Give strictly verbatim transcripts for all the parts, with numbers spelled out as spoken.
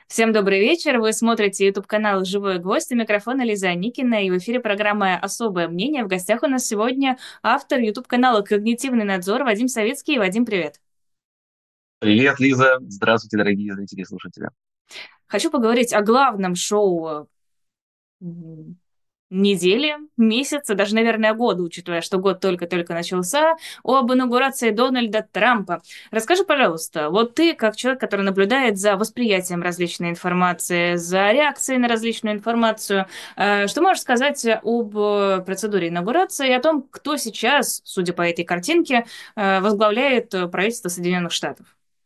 Всем добрый вечер. Вы смотрите YouTube-канал «Живой гвоздь». У микрофона Лиза Никина. И в эфире программа «Особое мнение». В гостях у нас сегодня автор YouTube-канала «Когнитивный надзор» Вадим Савицкий. Вадим, привет. Привет, Лиза. Здравствуйте, дорогие зрители и слушатели. Хочу поговорить о главном шоу м, недели, месяца, даже, наверное, года, учитывая, что год только-только начался, об инаугурации Дональда Трампа. Расскажи, пожалуйста, вот ты, как человек, который наблюдает за восприятием различной информации, за реакцией на различную информацию, э, что можешь сказать об э, процедуре инаугурации и о том, кто сейчас, судя по этой картинке, э, возглавляет э, правительство Соединенных Штатов?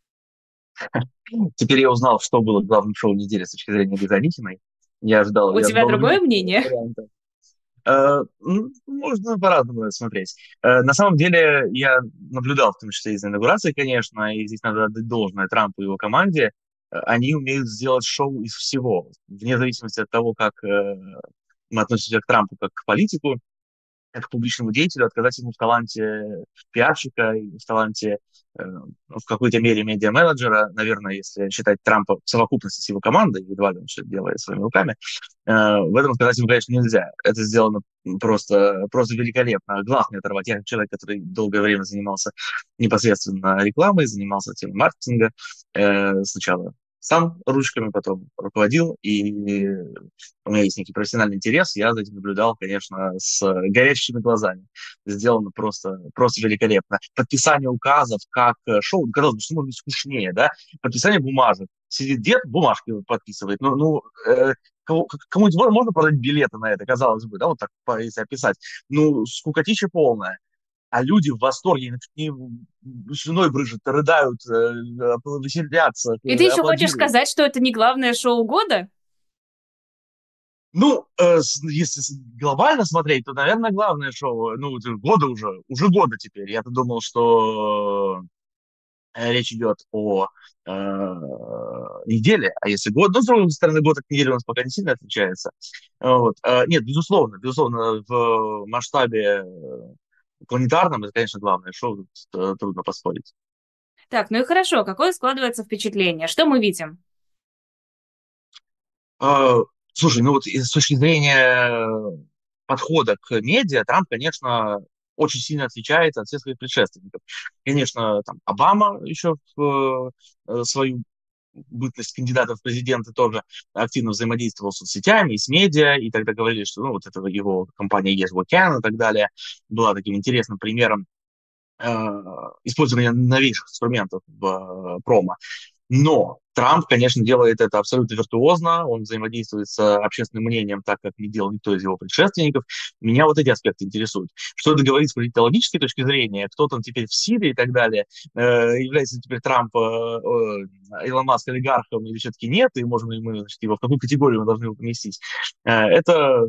Теперь я узнал, что было главным шоу недели с точки зрения Лизы Аникиной. Я ожидал, У я тебя ожидал другое других мнение? вариантов. Э, м, Можно по-разному на это смотреть. Э, На самом деле, я наблюдал, в том числе и за инаугурацией, конечно, и здесь надо отдать должное Трампу и его команде. Э, Они умеют сделать шоу из всего, вне зависимости от того, как э, мы относимся к Трампу как к политику, как публичному деятелю, отказать ему в таланте пиарщика, и в таланте, э, ну, в какой-то мере медиа-менеджера, наверное, если считать Трампа в совокупности с его командой, едва ли он все это делает своими руками, э, в этом отказать ему, конечно, нельзя. Это сделано просто, просто великолепно. Глаз не оторвать. Я как человек, который долгое время занимался непосредственно рекламой, занимался темой маркетинга, э, сначала сам ручками, потом руководил, и у меня есть некий профессиональный интерес, я за этим наблюдал, конечно, с горящими глазами. Сделано просто, просто великолепно. Подписание указов, как э, шоу, казалось бы, что может быть скучнее, да? Подписание бумажек. Сидит дед, бумажки подписывает. Ну, ну э, кого- к- кому-нибудь можно можно продать билеты на это, казалось бы, да, вот так, по- если описать. Ну, скукотища полная. А люди в восторге, они чуть не слюной брызжут, рыдают, э, э, веселятся, И ты э, еще хочешь аплодируют. сказать, что это не главное шоу года? Ну, э, с- если с- глобально смотреть, то, наверное, главное шоу, ну, это года уже, уже года теперь. Я-то думал, что э, речь идет о э, неделе, а если год, ну, с другой стороны, год от недели у нас пока не сильно отличается. Вот. Э, Нет, безусловно, безусловно, в масштабе э, планетарном это, конечно, главное шоу, тут э, трудно поспорить. Так, ну и хорошо. Какое складывается впечатление? Что мы видим? Э, Слушай, ну вот и с точки зрения подхода к медиа, Трамп, конечно, очень сильно отличается от всех своих предшественников. Конечно, там Обама еще в э, свою бытность кандидата в президенты тоже активно взаимодействовал с соцсетями и с медиа, и тогда говорили, что ну, вот это его компания Yes We Can и так далее была таким интересным примером э, использования новейших инструментов в э, промо. Но Трамп, конечно, делает это абсолютно виртуозно, он взаимодействует с общественным мнением так, как не делал никто из его предшественников. Меня вот эти аспекты интересуют. Что это говорит с политологической точки зрения, кто там теперь в Сирии и так далее, э, является теперь Трамп, э, э, Илон Маск олигархом или все-таки нет, и можем ли мы, значит, его, в какую категорию мы должны его поместить. Э, это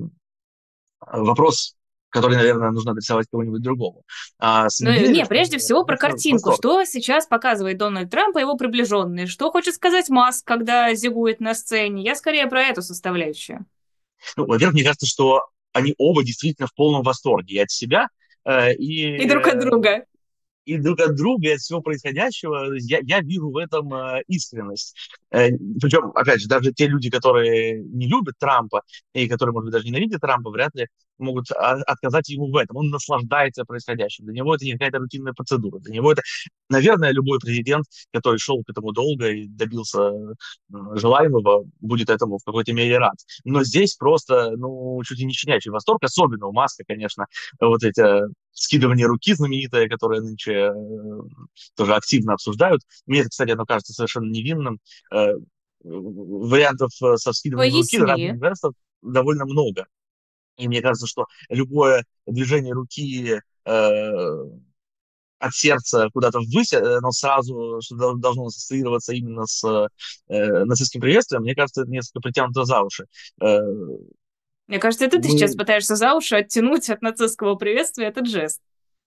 вопрос, который, наверное, нужно адресовать кому-нибудь другому. А с Ну, э, медийной не, точки прежде зрения, всего про конечно, картинку. восторг. Что сейчас показывает Дональд Трамп и его приближенные? Что хочет сказать Маск, когда зигует на сцене? Я скорее про эту составляющую. Ну, во-первых, мне кажется, что они оба действительно в полном восторге и от себя, э, И и, друг от э, друга. и друг от друга, и от всего происходящего. Я, я вижу в этом э, искренность. Э, причем, опять же, даже те люди, которые не любят Трампа, и которые, может быть, даже ненавидят Трампа, вряд ли могут а, отказать ему в этом. Он наслаждается происходящим. Для него это не какая-то рутинная процедура. Для него это, наверное, любой президент, который шел к этому долго и добился э, желаемого, будет этому в какой-то мере рад. Но здесь просто, ну, чуть ли не щенячий восторг, особенно у Маска, конечно, вот эти скидывание руки знаменитое, которое нынче э, тоже активно обсуждают. Мне это, кстати, оно кажется совершенно невинным. Э, Вариантов э, со скидыванием руки разных Поясни. жестов довольно много. И мне кажется, что любое движение руки э, от сердца куда-то ввысь, э, оно сразу что дол- должно ассоциироваться именно с э, нацистским приветствием. Мне кажется, это несколько притянуто за уши. Э, Мне кажется, это ты сейчас мы пытаешься за уши оттянуть от нацистского приветствия этот жест.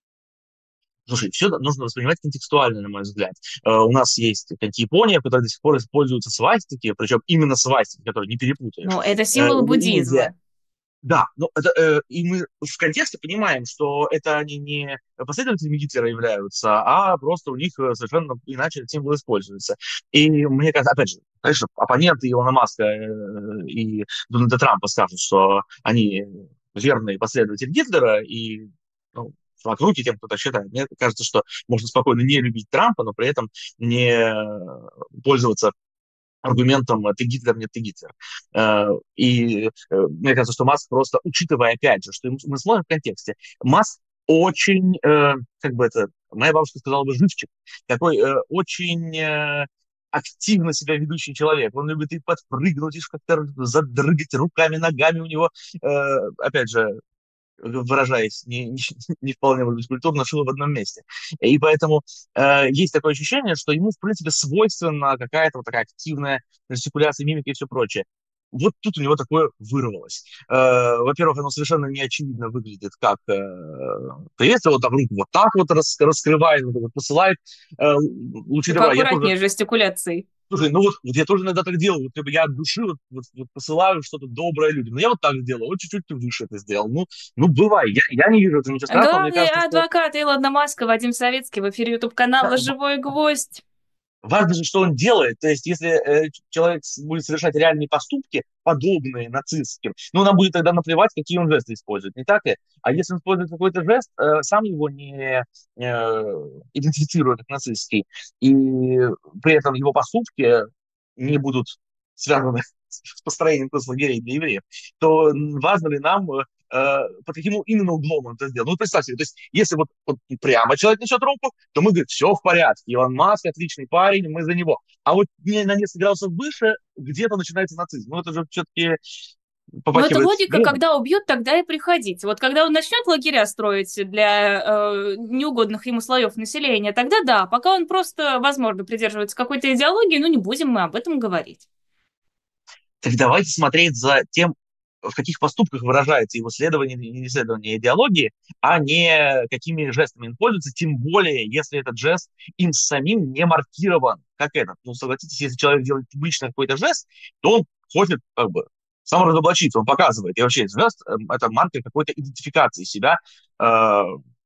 Слушай, все нужно воспринимать контекстуально, на мой взгляд. Э, у нас есть как Япония, в которой до сих пор используются свастики, причем именно свастики, которые не перепутаешь. Но это Э, символ или Индия. буддизма. Да, но это, э, и мы в контексте понимаем, что это они не последователями Гитлера являются, а просто у них э, совершенно иначе этот символ используется. И мне кажется, опять же, конечно, оппоненты Илона Маска э, и Дональда Трампа скажут, что они верные последователи Гитлера, и ну, вокруг и тем, кто так считает. Мне кажется, что можно спокойно не любить Трампа, но при этом не э, пользоваться аргументом «ты Гитлер, нет, ты Гитлер». Э, И э, мне кажется, что Маск просто, учитывая, опять же, что ему- мы смотрим в контексте, Маск очень, э, как бы это, моя бабушка сказала бы, живчик, такой э, очень э, активно себя ведущий человек. Он любит и подпрыгнуть, и как-то задрыгать руками, ногами у него, э, опять же, выражаясь не, не, не вполне, может быть, культурно, шило в одном месте. И поэтому э, есть такое ощущение, что ему, в принципе, свойственна какая-то вот такая активная жестикуляция, мимика и все прочее. Вот тут у него такое вырвалось. Э, во-первых, оно совершенно неочевидно выглядит как э, приветствие, вот там руку вот так вот рас, раскрывает, вот, вот посылает э, лучи И добра. Я тоже поаккуратнее с жестикуляцией. Слушай, ну вот, вот я тоже иногда так делаю, вот, как бы я от души вот, вот, вот посылаю что-то доброе людям. Но я вот так сделал, вот чуть-чуть ты выше это сделал. Ну, ну бывай, я, я не вижу этого ничего страшного. Мне Главный кажется, что адвокат Илона Маска Вадим Савицкий в эфире да, ютуб-канала в- «Живой гвоздь». важно же, что он делает. То есть, если э, ч- человек с- будет совершать реальные поступки, подобные нацистским, ну, нам будет тогда наплевать, какие он жесты использует, не так ли? А если он использует какой-то жест, э, сам его не э, идентифицируя как нацистский, и при этом его поступки не будут связаны с построением концлагерей для евреев, то важно ли нам, э, э, под каким именно углом он это сделал. Ну, представьте себе, то есть, если вот, вот прямо человек несет руку, то мы говорим, все в порядке, Илон Маск отличный парень, мы за него. А вот не на несколько градусов выше где-то начинается нацизм. Ну, это же все-таки Но это попахивает логика, бредом. когда убьют, тогда и приходите. Вот когда он начнет лагеря строить для э, неугодных ему слоев населения, тогда да, пока он просто, возможно, придерживается какой-то идеологии, ну не будем мы об этом говорить. Так давайте смотреть за тем, в каких поступках выражается его следование или исследование идеологии, а не какими жестами он пользуется, тем более, если этот жест им самим не маркирован, как этот. Ну, согласитесь, если человек делает публично какой-то жест, то он хочет как бы саморазоблачиться, он показывает. И вообще жест э, это маркер какой-то идентификации себя э,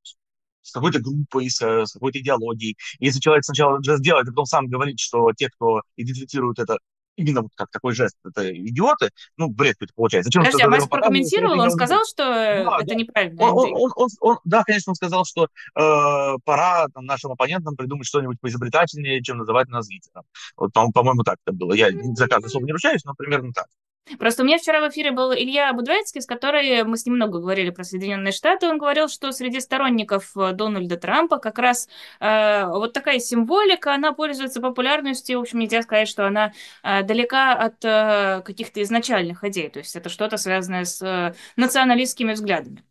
с какой-то группой, с, с какой-то идеологией. Если человек сначала этот жест делает, а потом сам говорит, что те, кто идентифицирует это именно вот как такой жест, это идиоты, ну, бред какой-то получается. Зачем Подожди, а тогда его Маск показывать, если это прокомментировал, он сказал, идеология? что э, Да, да. это Он, неправильная он, идея. он, он, он- да, конечно, он сказал, что э, пора там, нашим оппонентам придумать что-нибудь поизобретательнее, чем называть нас Гитлером. Вот, по- по-моему, так это было. Я за каждое слово не ручаюсь, но примерно так. Просто у меня вчера в эфире был Илья Будвайцкий, с которым мы с ним много говорили про Соединенные Штаты. Он говорил, что среди сторонников э, Дональда Трампа как раз э, вот такая символика, она пользуется популярностью. В общем, нельзя сказать, что она э, далека от э, каких-то изначальных идей. То есть это что-то связанное с э, националистскими взглядами.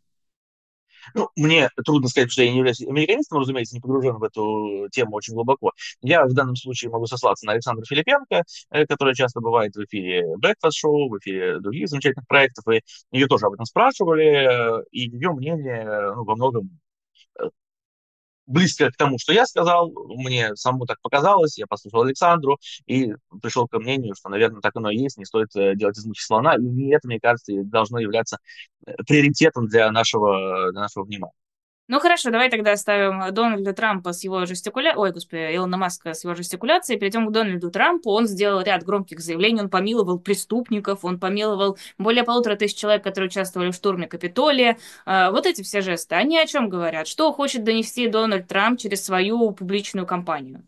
Ну, мне трудно сказать, что я не являюсь американистом, разумеется, не погружен в эту тему очень глубоко. Я в данном случае могу сослаться на Александра Филипенко, э, которая часто бывает в эфире Breakfast Show, в эфире других замечательных проектов, и ее тоже об этом спрашивали, э, и ее мнение э, ну, во многом э, близко к тому, что я сказал, мне самому так показалось, я послушал Александру и пришел к мнению, что, наверное, так оно и есть, не стоит э, делать из мухи слона, и это, мне кажется, и должно являться э, приоритетом для нашего, для нашего внимания. Ну хорошо, давай тогда оставим Дональда Трампа с его жестикуляцией, ой, господи, Илона Маска с его жестикуляцией, перейдем к Дональду Трампу. Он сделал ряд громких заявлений, он помиловал преступников, он помиловал более полутора тысяч человек, которые участвовали в штурме Капитолия. А, вот эти все жесты, они о чем говорят? Что хочет донести Дональд Трамп через свою публичную кампанию?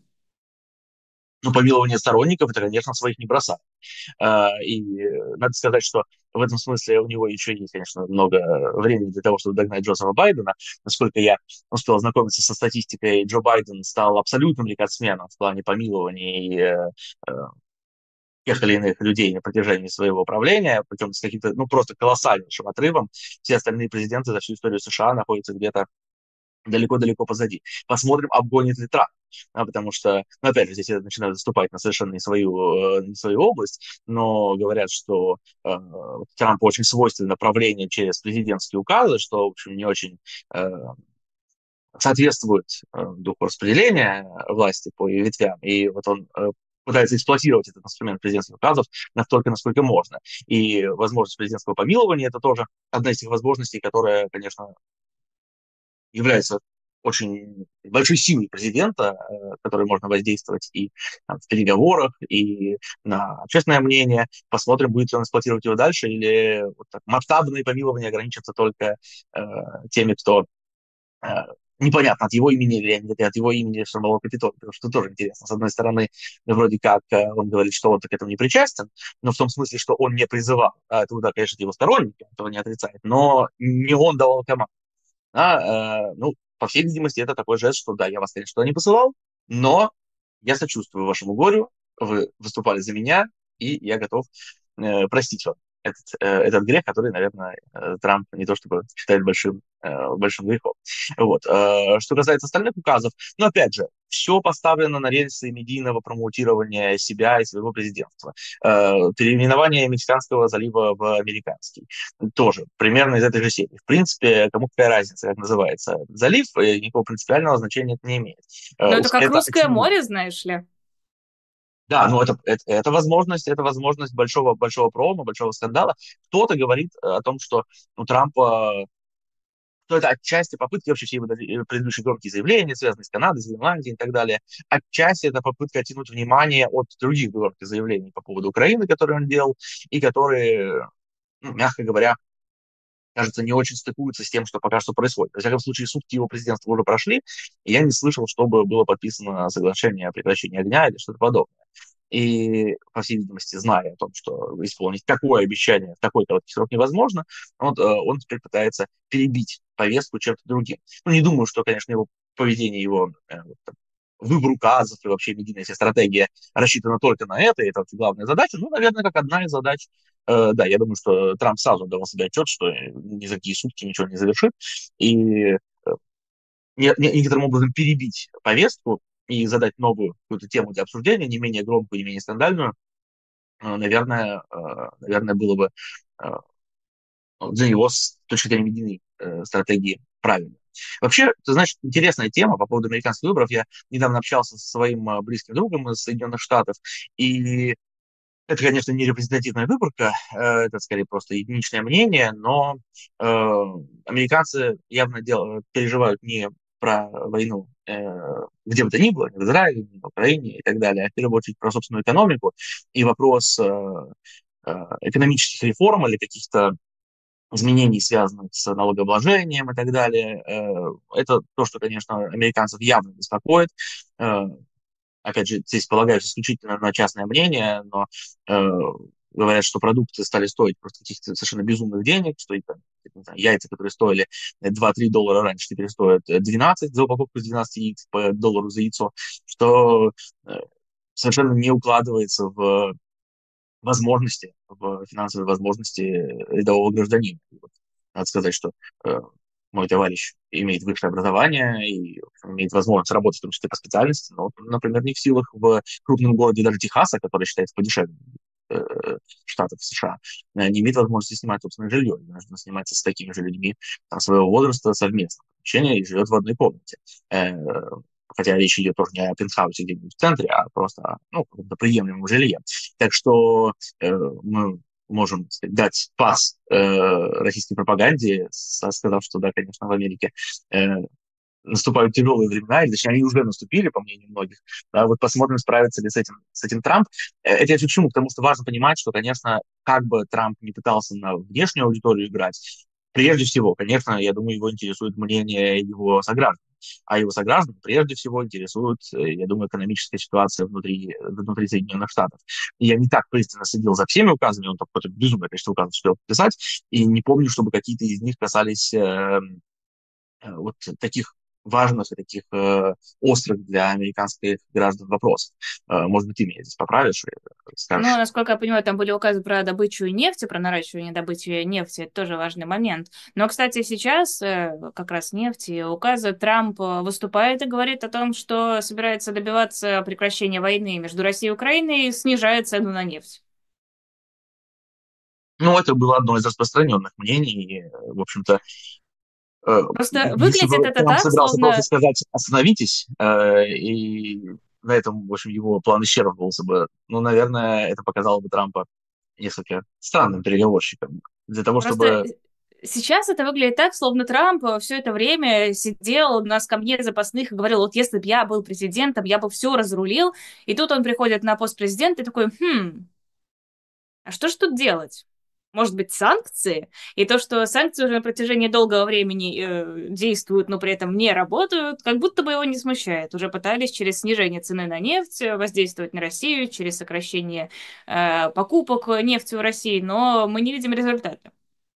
Ну, помилование сторонников, это, конечно, своих не бросать. А, И э, надо сказать, что в этом смысле у него еще есть, конечно, много времени для того, чтобы догнать Джозефа Байдена. Насколько я успел ознакомиться со статистикой, Джо Байден стал абсолютным рекордсменом в плане помилований э, э, тех или иных людей на протяжении своего правления, причем с каким-то, ну, просто колоссальнейшим отрывом. Все остальные президенты за всю историю США находятся где-то далеко-далеко позади. Посмотрим, обгонит ли Трамп. А, потому что, ну, опять же, здесь я начинаю заступать на совершенно не свою, э, не свою область, но говорят, что э, Трампу очень свойственно правление через президентские указы, что, в общем, не очень э, соответствует э, духу распределения власти по ее ветвям. И вот он э, пытается эксплуатировать этот инструмент президентских указов настолько, насколько можно. И возможность президентского помилования – это тоже одна из тех возможностей, которая, конечно, является очень большой силой президента, э, которой можно воздействовать и там, в переговорах, и на общественное мнение. Посмотрим, будет ли он эксплуатировать его дальше, или вот так, масштабные помилования ограничатся только э, теми, кто э, непонятно, от его имени или нет, от его имени штурмового Капитолия, потому что тоже интересно. С одной стороны, вроде как э, он говорит, что он к этому не причастен, но в том смысле, что он не призывал. А это, да, конечно, его сторонники, этого не отрицает, но не он давал команду. Да, э, ну, по всей видимости, это такой жест, что да, я вас, конечно, туда не посылал, но я сочувствую вашему горю, вы выступали за меня, и я готов э, простить вам этот, э, этот грех, который, наверное, э, Трамп не то чтобы считает большим, э, большим грехом. Вот. Э, что касается остальных указов, ну, опять же, все поставлено на рельсы медийного промоутирования себя и своего президентства. Э, переименование Мексиканского залива в американский тоже примерно из этой же серии. В принципе, кому какая разница, как называется залив, э, никакого принципиального значения это не имеет. Э, Но это как Это русское очевидно. море, знаешь ли. Да, ну это, это, это возможность, это возможность большого, большого промо, большого скандала. Кто-то говорит э, о том, что у Трампа, что это отчасти попытки, вообще все его э, предыдущие громкие заявления, связанные с Канадой, с Гренландией и так далее, отчасти это попытка оттянуть внимание от других громких заявлений по поводу Украины, которые он делал, и которые, ну, мягко говоря, кажется, не очень стыкуются с тем, что пока что происходит. Во всяком случае, сутки его президентства уже прошли, и я не слышал, чтобы было подписано соглашение о прекращении огня или что-то подобное. И, по всей видимости, зная о том, что исполнить такое обещание в такой-то вот срок невозможно, вот, э, он теперь пытается перебить повестку чем-то другим. Ну, не думаю, что, конечно, его поведение, его э, вот, там, выбор указов и вообще медийная вся стратегия рассчитана только на это, и это вообще главная задача. Ну, наверное, как одна из задач. Э, да, я думаю, что Трамп сразу давал себе отчет, что ни за какие сутки ничего не завершит, и э, не- не- некоторым образом перебить повестку и задать новую какую-то тему для обсуждения, не менее громкую, не менее скандальную, э, наверное, э, наверное, было бы э, для него с точки зрения медийной э, стратегии правильно. Вообще, ты знаешь, интересная тема по поводу американских выборов. Я недавно общался со своим э, близким другом из Соединенных Штатов, и это, конечно, не репрезентативная выборка, э, это скорее просто единичное мнение, но э, американцы явно дел- переживают не про войну э, где бы то ни было, ни в Израиле, ни в Украине и так далее, а в первую очередь про собственную экономику и вопрос э, э, экономических реформ или каких-то изменений, связанных с налогообложением и так далее. Э, Это то, что, конечно, американцев явно беспокоит. Э, Опять же, здесь полагаюсь исключительно на частное мнение, но э, говорят, что продукты стали стоить просто каких-то совершенно безумных денег, что там, не знаю, яйца, которые стоили два-три доллара раньше, теперь стоят двенадцать за упаковку из двенадцати яиц по доллару за яйцо, что э, совершенно не укладывается в возможности, в финансовые возможности рядового гражданина. И вот надо сказать, что э, мой товарищ имеет высшее образование и в общем, имеет возможность работать, в том числе по специальности, но, например, не в силах в крупном городе даже Техаса, который считается подешевле э, штатов США, э, не имеет возможности снимать собственное жилье. Нужно сниматься с такими же людьми там, своего возраста совместно. Помещение и живет в одной комнате. Э, Хотя речь идет тоже не о пентхаусе где-нибудь в центре, а просто о ну, каком-то приемлемом жилье. Так что э, мы можем, так сказать, дать пас э, российской пропаганде, со- сказав, что да, конечно, в Америке э, наступают тяжелые времена, или точнее, они уже наступили, по мнению многих. Да, вот посмотрим, справится ли с этим, с этим Трамп. Э, Это я все к чему? Потому что важно понимать, что, конечно, как бы Трамп не пытался на внешнюю аудиторию играть, прежде всего, конечно, я думаю, его интересует мнение его сограждан. А его сограждан прежде всего интересует, э, я думаю, экономическая ситуация внутри, внутри Соединенных Штатов. И я не так пристально следил за всеми указами, он там какое-то безумное количество указов успел подписать, и не помню, чтобы какие-то из них касались э, э, вот таких важных и таких э, острых для американских граждан вопросов. Э, может быть, ты меня здесь поправишь и Ну, скажешь. насколько я понимаю, там были указы про добычу нефти, про наращивание добычи нефти. Это тоже важный момент. Но, кстати, сейчас э, как раз нефти, указы Трамп э, выступает и говорит о том, что собирается добиваться прекращения войны между Россией и Украиной и снижает цену на нефть. Ну, это было одно из распространенных мнений. И, э, в общем-то, э, Просто если выглядит бы это Трамп так, собирался просто словно... сказать «остановитесь», э, и на этом, в общем, его план исчерпывался бы. Ну, наверное, это показало бы Трампа несколько странным переговорщиком. Для того, Просто чтобы... сейчас это выглядит так, словно Трамп все это время сидел на скамье запасных и говорил, вот если бы я был президентом, я бы все разрулил. И тут он приходит на пост президента и такой, хм, а что ж тут делать? Может быть, санкции? И то, что санкции уже на протяжении долгого времени э, действуют, но при этом не работают, как будто бы его не смущает. Уже пытались через снижение цены на нефть э, воздействовать на Россию, через сокращение э, покупок нефти в России, но мы не видим результата.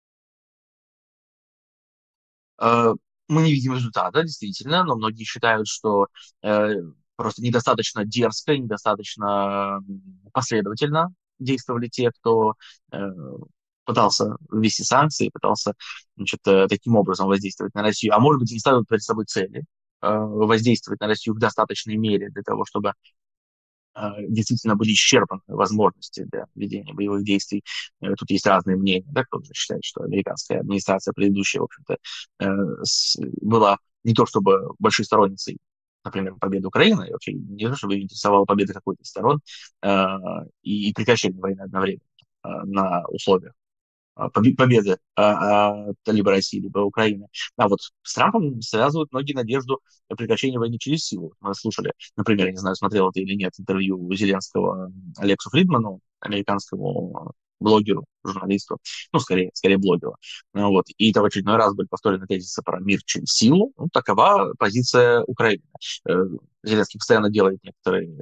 Э, мы не видим результата, действительно, но многие считают, что э, просто недостаточно дерзко, недостаточно последовательно действовали те, кто э, пытался ввести санкции, пытался, значит, э, таким образом воздействовать на Россию. А может быть, не ставят перед собой цели э, воздействовать на Россию в достаточной мере для того, чтобы э, действительно были исчерпаны возможности для ведения боевых действий. Э, Тут есть разные мнения, да, кто-то считает, что американская администрация предыдущая, в общем-то, э, с- была не то чтобы большой сторонницей, например, победы Украины, и вообще не то чтобы интересовала победа какой-то из сторон э, и, и прекращение войны одновременно э, на условиях а, побе- победы а, а, либо России, либо Украины. А вот с Трампом связывают многие надежду на прекращение войны через силу. Мы слушали, например, я не знаю, смотрел ты или нет, интервью Зеленского Алексу Фридману, американскому блогеру, журналисту, ну, скорее, скорее блогеру. Ну, вот. И это в очередной раз были повторены тезисы про мир через силу. Ну, такова позиция Украины. Э, Зеленский постоянно делает некоторые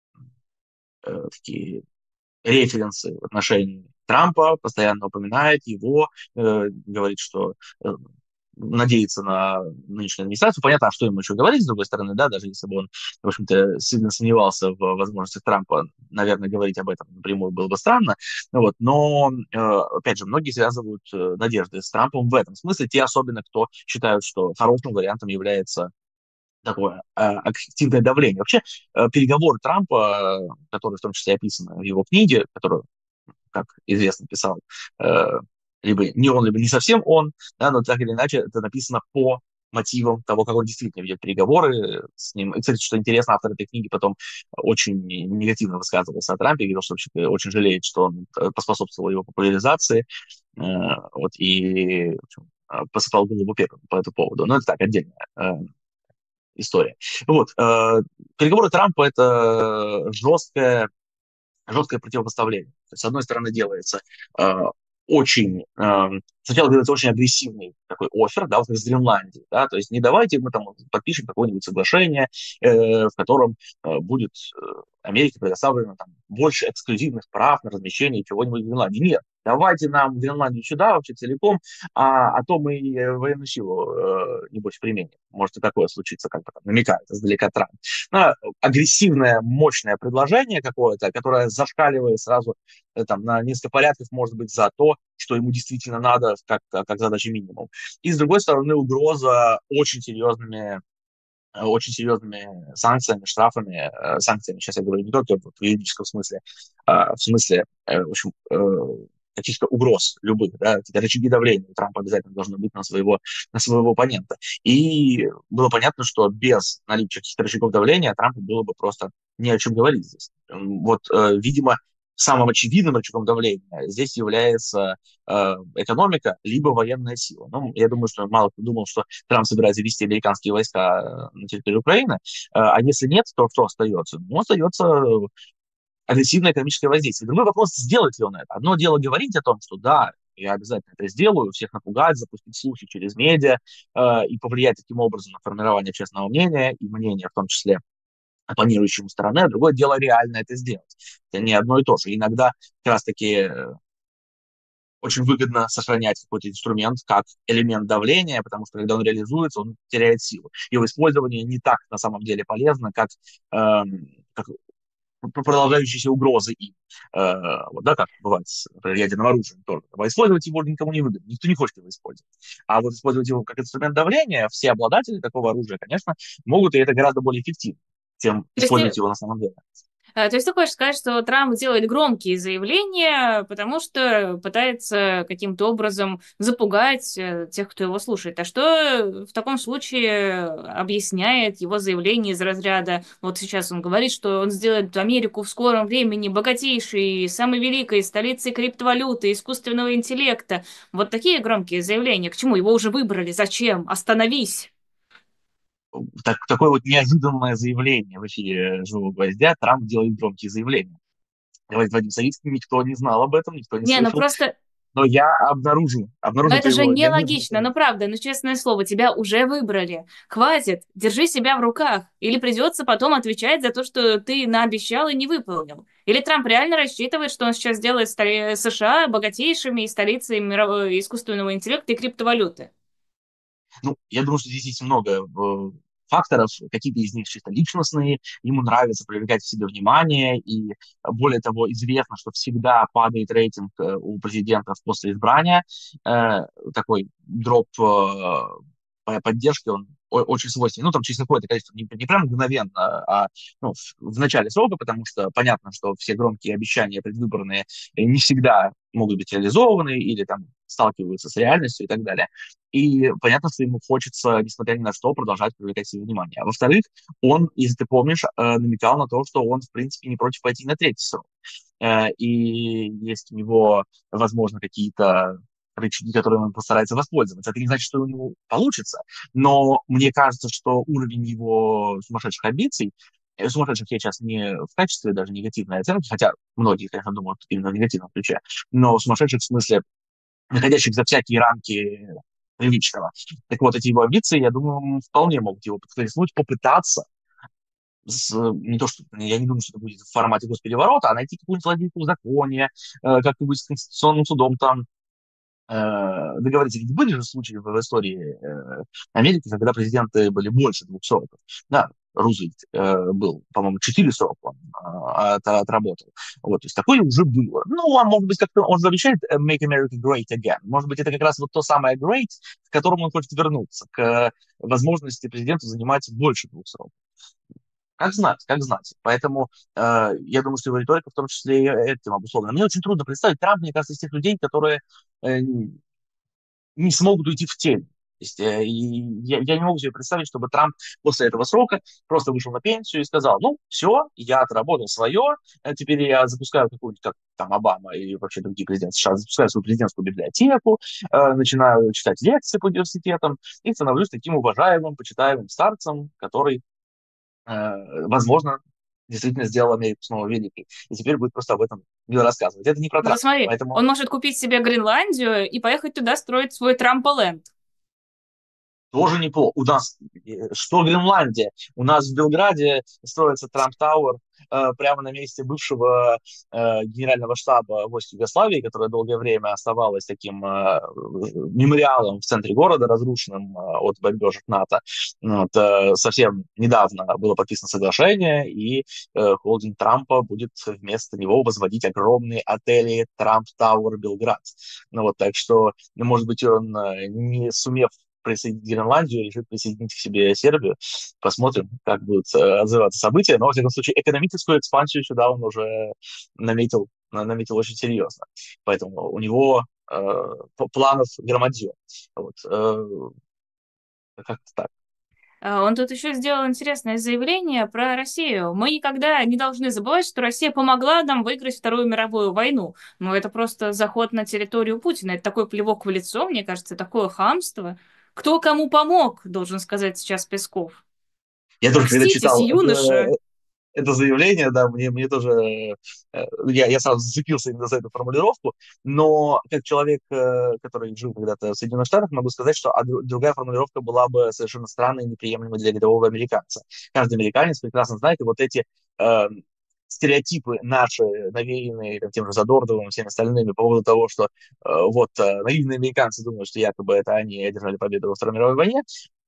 э, такие референсы в отношении Трампа, постоянно упоминает его, э, говорит, что э, надеется на нынешнюю администрацию. Понятно, а что ему еще говорить, с другой стороны, да, даже если бы он, в общем-то, сильно сомневался в возможностях Трампа, наверное, говорить об этом напрямую было бы странно. Ну вот. Но, э, опять же, многие связывают э, надежды с Трампом в этом смысле, те особенно, кто считают, что хорошим вариантом является такое э, активное давление. Вообще, э, переговоры Трампа, э, которые в том числе описаны в его книге, которую, как известно, писал э, либо не он, либо не совсем он, да, но так или иначе это написано по мотивам того, как он действительно ведет переговоры с ним. И, кстати, что интересно, автор этой книги потом очень негативно высказывался о Трампе, говорил, что вообще очень жалеет, что он э, поспособствовал его популяризации, э, вот, и в общем, э, посыпал голову пеплом по этому поводу. Но это так, отдельная э, история. Вот, э, переговоры Трампа — это жесткая жесткое противопоставление. То есть, с одной стороны, делается э, очень, э, сначала делается очень агрессивный такой оффер, да, вот как с Гренландией, да, то есть не давайте мы там подпишем какое-нибудь соглашение, э, в котором э, будет э, Америке предоставлено там больше эксклюзивных прав на размещение чего-нибудь в Гренландии. Нет, давайте нам Гренландию сюда вообще целиком, а, а то мы и военную силу, э, небось, применим. Может и такое случиться, как бы там намекает издалека Трамп. Ну, агрессивное, мощное предложение какое-то, которое зашкаливает сразу э, там, на несколько порядков, может быть, за то, что ему действительно надо, как, как задача минимум. И, с другой стороны, угроза очень серьезными э, очень серьезными санкциями, штрафами, э, санкциями, сейчас я говорю не только вот в юридическом смысле, а в смысле, э, в общем, э, каких-то угроз любых, да, какие-то рычаги давления у Трампа обязательно должны быть на своего, на своего оппонента. И было понятно, что без наличия каких-то рычагов давления Трампу было бы просто не о чем говорить здесь. М, Вот, э, видимо, самым очевидным рычагом давления здесь является э, экономика, либо военная сила. Ну, я думаю, что мало кто думал, что Трамп собирается ввести американские войска э, на территорию Украины. Э, А если нет, то что остается? Ну, остается агрессивное экономическое воздействие. Другой вопрос, сделать ли он это. Одно дело говорить о том, что да, я обязательно это сделаю, всех напугать, запустить слухи через медиа э, и повлиять таким образом на формирование общественного мнения и мнения, в том числе оппонирующему стороне. А другое дело реально это сделать. Это не одно и то же. Иногда как раз-таки э, очень выгодно сохранять какой-то инструмент как элемент давления, потому что когда он реализуется, он теряет силу. Его использование не так на самом деле полезно, как, эм, как продолжающиеся угрозы им. Э, вот, да, как бывает с например, ядерным оружием тоже. А использовать его никому не выгодно, никто не хочет его использовать. А вот использовать его как инструмент давления, все обладатели такого оружия, конечно, могут, и это гораздо более эффективно, чем То есть использовать его на самом деле. А, то есть ты хочешь сказать, что Трамп делает громкие заявления, потому что пытается каким-то образом запугать э, тех, кто его слушает. А что в таком случае объясняет его заявление из разряда, вот сейчас он говорит, что он сделает Америку в скором времени богатейшей, самой великой столицей криптовалюты, искусственного интеллекта. Вот такие громкие заявления. К чему? Его уже выбрали. Зачем? Остановись. Так, такое вот неожиданное заявление в эфире «Живого гвоздя». Трамп делает громкие заявления. Говорит Вадим Савицкий, никто не знал об этом, никто не Не, ну слышал, просто но я обнаружу, но обнаружу это же твоего неожиданного нелогично, ну комментария. правда, ну честное слово, тебя уже выбрали. Хватит, держи себя в руках. Или придется потом отвечать за то, что ты наобещал и не выполнил. Или Трамп реально рассчитывает, что он сейчас сделает столи- США богатейшими и столицей мирового искусственного интеллекта и криптовалюты. Ну, я думаю, что здесь есть много э, факторов, какие-то из них чисто личностные, ему нравится привлекать к себе внимание, и более того, известно, что всегда падает рейтинг э, у президентов после избрания, э, такой дроп э, по поддержке, он о- очень свойственен. Ну, там через какое-то количество, не, не прям мгновенно, а ну, в, в начале срока, потому что понятно, что все громкие обещания предвыборные э, не всегда могут быть реализованы или там сталкиваются с реальностью и так далее. И понятно, что ему хочется, несмотря ни на что, продолжать привлекать себе внимание. А во-вторых, он, если ты помнишь, э, намекал на то, что он, в принципе, не против пойти на третий срок. Э, И есть у него, возможно, какие-то рычаги, которыми он постарается воспользоваться. Это не значит, что у него получится, но мне кажется, что уровень его сумасшедших амбиций, э, сумасшедших я сейчас не в качестве даже негативной оценки, хотя многие, конечно, думают именно в негативном ключе, но сумасшедших в смысле выходящих за всякие рамки приличного. Так вот, эти его амбиции, я думаю, вполне могут его подхлестнуть, попытаться, с, не то, что, я не думаю, что это будет в формате госпереворота, а найти какую-нибудь лазейку в законе, э, как-нибудь с Конституционным судом там э, договориться. Ведь были же случаи в, в истории э, Америки, когда президенты были больше двух сроков. Да, Рузвельт э, был, по-моему, четыре срока он э, от- отработал. Вот, то есть такое уже было. Ну, а может быть, как-то он же обещает э, Make America Great Again. Может быть, это как раз вот то самое great, к которому он хочет вернуться, к э, возможности президента занимать больше двух сроков. Как знать, как знать. Поэтому э, я думаю, что его риторика в том числе и этим обусловлена. Мне очень трудно представить Трампа, мне кажется, из тех людей, которые э, не смогут уйти в тень. То есть, э, и я, я не могу себе представить, чтобы Трамп после этого срока просто вышел на пенсию и сказал, ну, все, я отработал свое, э, теперь я запускаю какую-нибудь, как там Обама и вообще другие президенты США, запускаю свою президентскую библиотеку, э, начинаю читать лекции по университетам и становлюсь таким уважаемым, почитаемым старцем, который, э, возможно, действительно сделал Америку снова великой. И теперь будет просто об этом мило рассказывать. Это не про Ну вот Трампа. смотри, Поэтому он может купить себе Гренландию и поехать туда строить свой Трамполенд. тоже неплохо. У нас, э, что Гренландия? У нас в Белграде строится Трамп Тауэр э, прямо на месте бывшего э, генерального штаба войск Югославии, которое долгое время оставалось таким э, мемориалом в центре города, разрушенным э, от бомбежек НАТО. Вот, э, совсем недавно было подписано соглашение, и э, холдинг Трампа будет вместо него возводить огромные отели Трамп Тауэр Белград. Ну, вот, так что, ну, может быть, он, э, не сумев присоединить Гренландию, решит присоединить к себе Сербию. Посмотрим, как будут э, отзываться события. Но, во всяком случае, экономическую экспансию сюда он уже наметил, на- наметил очень серьезно. Поэтому у него э, п- планов громадье. Вот, э, как-то так. А, Он тут еще сделал интересное заявление про Россию. Мы никогда не должны забывать, что Россия помогла нам выиграть Вторую мировую войну. Но это просто заход на территорию Путина. Это такой плевок в лицо, мне кажется, такое хамство. Кто кому помог, должен сказать сейчас Песков. Я тоже, когда Проститесь, читал это, юноша. это заявление, да, мне, мне тоже, э, я, я сразу зацепился именно за эту формулировку, но как человек, э, который жил когда-то в Соединенных Штатах, могу сказать, что а дру- другая формулировка была бы совершенно странной и неприемлемой для рядового американца. Каждый американец прекрасно знает, и вот эти э, стереотипы наши, навеянные там, тем же Задорновым и всеми остальными по поводу того, что э, вот э, наивные американцы думают, что якобы это они одержали победу во Второй мировой войне,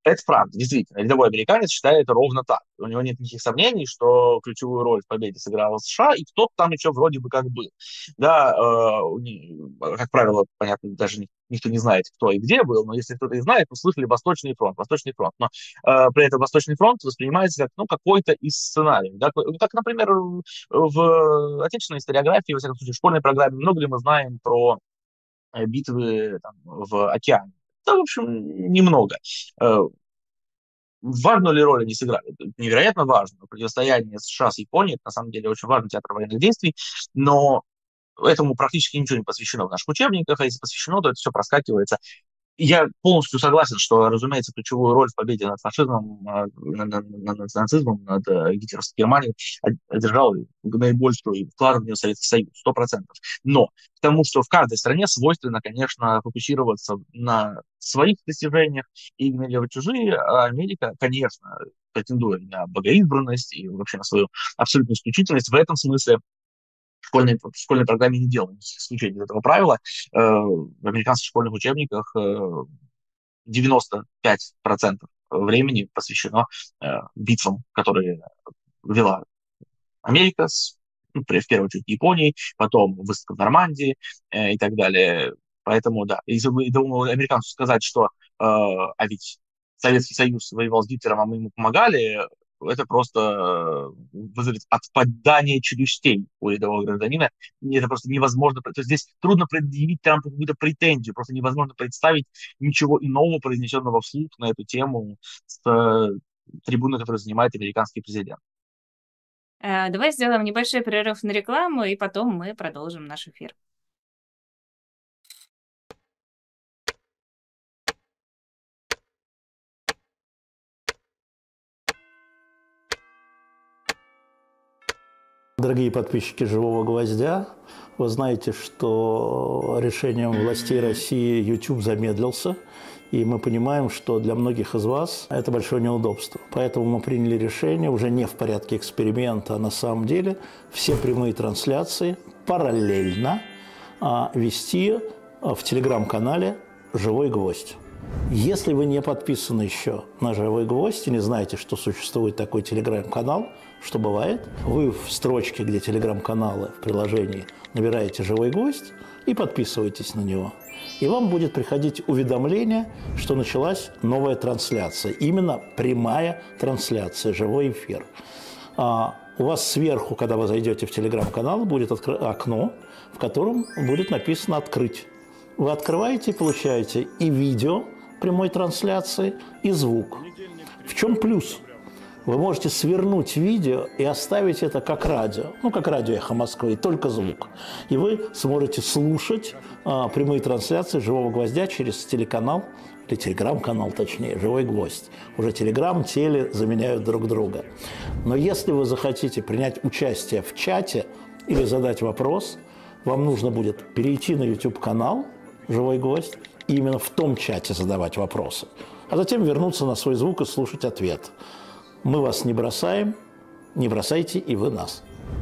Это правда, действительно. Рядовой американец считает это ровно так. У него нет никаких сомнений, что ключевую роль в победе сыграла США, и кто-то там еще вроде бы как был. Да, э, не- как правило, понятно, даже ни- никто не знает, кто и где был, но если кто-то и знает, то слышали Восточный фронт, Восточный фронт. Но э, при этом Восточный фронт воспринимается как, ну, какой-то из сценариев. Да? Ну, как, например, в в отечественной историографии, во всяком случае, в школьной программе много ли мы знаем про э, битвы там, в океане? Да, в общем, немного. Э, Важную ли роль они сыграли? Это невероятно важно. Противостояние США с Японией, это на самом деле очень важный театр военных действий, но этому практически ничего не посвящено в наших учебниках, а если посвящено, то это все проскакивается. Я полностью согласен, что, разумеется, ключевую роль в победе над фашизмом, э, над, над- над нацизмом, над э, гитлеровской Германией од- одержал наибольшую вклад в нее Советский Союз, сто процентов. Но потому что в каждой стране свойственно, конечно, фокусироваться на своих достижениях и игнорировать чужие, а Америка, конечно, претендует на богоизбранность и вообще на свою абсолютную исключительность. В этом смысле в школьной, в школьной программе не делаем никаких исключений из этого правила. Э, В американских школьных учебниках э, девяносто пять процентов времени посвящено э, битвам, которые вела Америка, с, ну, в первую очередь Японией, потом выставка в Нормандии э, и так далее. Поэтому, да, если вы, думаю, американцу сказать, что э, а ведь Советский Союз воевал с Гитлером, а мы ему помогали, это просто э, вызовет отпадание челюстей у рядового гражданина. И это просто невозможно. То есть здесь трудно предъявить Трампу какую-то претензию, просто невозможно представить ничего иного, произнесенного вслух на эту тему с э, трибуны, которую занимает американский президент. Э, Давай сделаем небольшой перерыв на рекламу, и потом мы продолжим наш эфир. Дорогие подписчики «Живого гвоздя», вы знаете, что решением властей России YouTube замедлился, и мы понимаем, что для многих из вас это большое неудобство. Поэтому мы приняли решение уже не в порядке эксперимента, а на самом деле все прямые трансляции параллельно а, вести а, в телеграм-канале «Живой гвоздь». Если вы не подписаны еще на «Живой гвоздь» и не знаете, что существует такой телеграм-канал, что бывает, вы в строчке, где телеграм-каналы в приложении, набираете «Живой гвоздь» и подписываетесь на него. И вам будет приходить уведомление, что началась новая трансляция. Именно прямая трансляция, живой эфир. А у вас сверху, когда вы зайдете в телеграм-канал, будет окно, в котором будет написано «Открыть». Вы открываете и получаете и видео прямой трансляции, и звук. В чем плюс? Вы можете свернуть видео и оставить это как радио, ну, как радио «Эхо Москвы», только звук. И вы сможете слушать а, прямые трансляции «Живого гвоздя» через телеканал, или телеграм-канал, точнее, «Живой гвоздь». Уже телеграм, теле заменяют друг друга. Но если вы захотите принять участие в чате или задать вопрос, вам нужно будет перейти на YouTube-канал «Живой гвоздь» и именно в том чате задавать вопросы, а затем вернуться на свой звук и слушать ответ. Мы вас не бросаем, не бросайте и вы нас.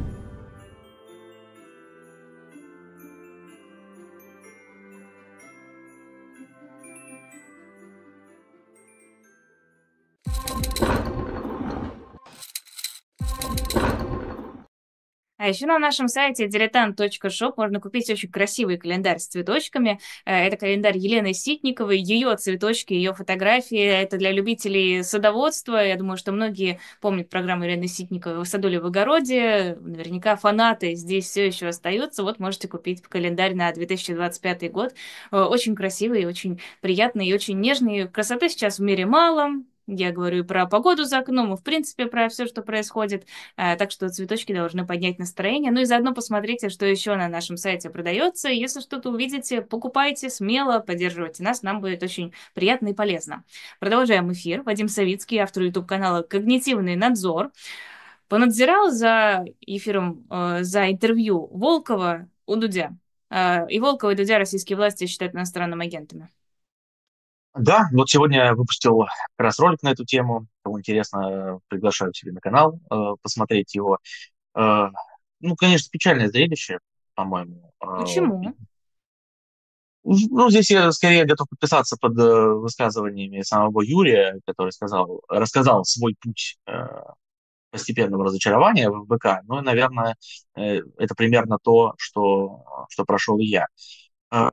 А еще на нашем сайте дилетант точка шоп можно купить очень красивый календарь с цветочками. Э, Это календарь Елены Ситниковой, ее цветочки, ее фотографии. Это для любителей садоводства. Я думаю, что многие помнят программу Елены Ситниковой «В саду или в огороде». Наверняка фанаты здесь все еще остаются. Вот можете купить календарь на две тысячи двадцать пятый год. Э, Очень красивый, очень приятный и очень нежный. Красоты сейчас в мире мало. Я говорю и про погоду за окном, и в принципе про все, что происходит. А, Так что цветочки должны поднять настроение. Ну и заодно посмотрите, что еще на нашем сайте продается. Если что-то увидите, покупайте смело, поддерживайте нас, нам будет очень приятно и полезно. Продолжаем эфир. Вадим Савицкий, автор YouTube-канала «Когнитивный надзор», понадзирал за эфиром, э, за интервью Волкова у Дудя. Э, И Волкова и Дудя российские власти считают иностранными агентами. Да, вот сегодня я выпустил как раз ролик на эту тему. Кому интересно, приглашаю к себе на канал э, посмотреть его. Э, ну, конечно, печальное зрелище, по-моему. Э, Почему? Ну, здесь я скорее готов подписаться под э, высказываниями самого Юрия, который сказал, рассказал свой путь э, постепенного разочарования в ФБК. Ну, и, наверное, э, это примерно то, что, что прошел и я. Э,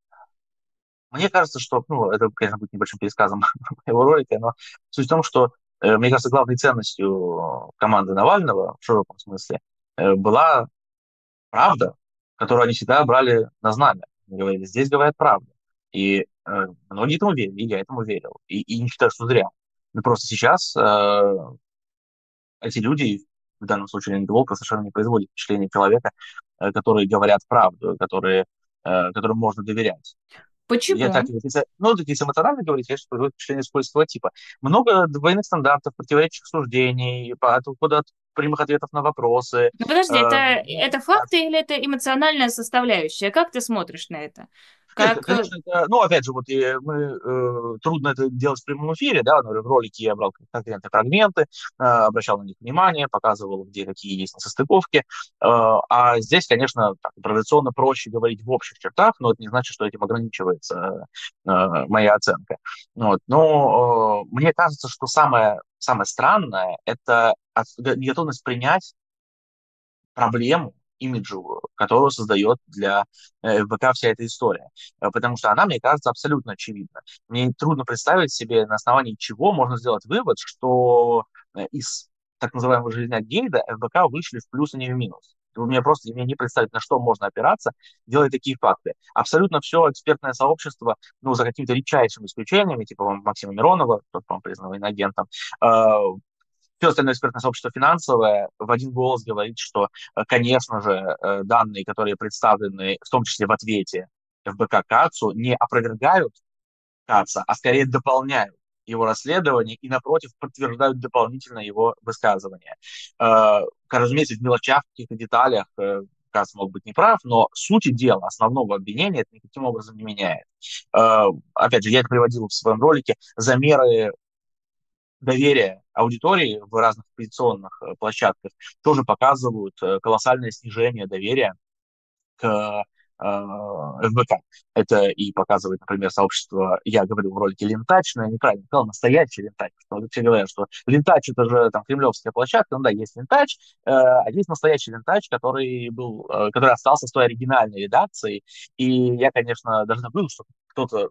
Мне кажется, что, ну, это, конечно, будет небольшим пересказом моего ролика, но суть в том, что, э, мне кажется, главной ценностью команды Навального в широком смысле э, была правда, которую они всегда брали на знамя. Они говорили, здесь говорят правду. И э, многие этому верили, и я этому верил. И, и не считаю, что зря. Но просто сейчас э, эти люди, в данном случае Леонид Волков, совершенно не производят впечатление человека, э, которые говорят правду, которые, э, которым можно доверять. Я так, Почему? если, ну, если эмоционально говорить, конечно, производит впечатление скользкого типа. Много двойных стандартов, противоречивых суждений, по- от ухода от прямых ответов на вопросы. Ну подожди, это, э, это факты или это эмоциональная составляющая? Как ты смотришь на это? Нет, Как... э, конечно, это, ну, опять же, вот и мы, э, трудно это делать в прямом эфире, да, но в ролике я брал конкретные фрагменты, э, обращал на них внимание, показывал, где какие есть несостыковки, э, а здесь, конечно, так, традиционно проще говорить в общих чертах, но это не значит, что этим ограничивается э, моя оценка. Вот. Но э, мне кажется, что самое, самое странное– это от- готовность принять проблему имиджевую, которую создает для э, ФБК вся эта история. Э, Потому что она, мне кажется, абсолютно очевидна. Мне трудно представить себе, на основании чего можно сделать вывод, что э, из так называемого Железногейда ФБК вышли в плюс, а не в минус. Вы мне просто мне не представить, на что можно опираться, делая такие факты. Абсолютно все экспертное сообщество, ну, за какими-то редчайшими исключениями, типа Максима Миронова, тот, по-моему, признан иноагентом, э, все остальное экспертное сообщество финансовое в один голос говорит, что, э, конечно же, э, данные, которые представлены, в том числе в ответе ФБК Кацу, не опровергают Каца, а скорее дополняют его расследование и, напротив, подтверждают дополнительно его высказывания. Э, Разумеется, в мелочах, в каких-то деталях э, Кац мог быть неправ, но сути дела, основного обвинения это никаким образом не меняет. Э, Опять же, я это приводил в своем ролике. Замеры доверия аудитории в разных оппозиционных э, площадках тоже показывают э, колоссальное снижение доверия к э, ФБК. Это и показывает, например, сообщество, я говорил в ролике Лентач, но я неправильно сказал, настоящий Лентач. Потому что все говорят, что Лентач это же там кремлевская площадка, ну да, есть Лентач, э, а есть настоящий Лентач, который был, э, который остался с той оригинальной редакцией. И я, конечно, даже забыл, что кто-то